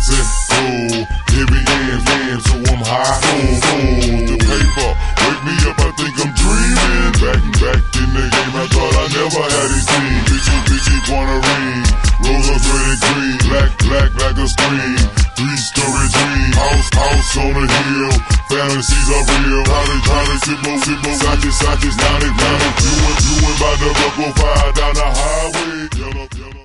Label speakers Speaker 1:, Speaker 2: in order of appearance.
Speaker 1: Flexing, cool, heavy hands, so I'm high. The paper, wake me up, I think I'm dreaming. Back in the game, I thought I never had these teams. Bitchy wanna ring, rollers red and green, black a screen. 3-story dream, house on a hill. Fantasies are real. Holly, Sippo, Sanchez, now they round. You and by the buckle fire down the highway. Yellow.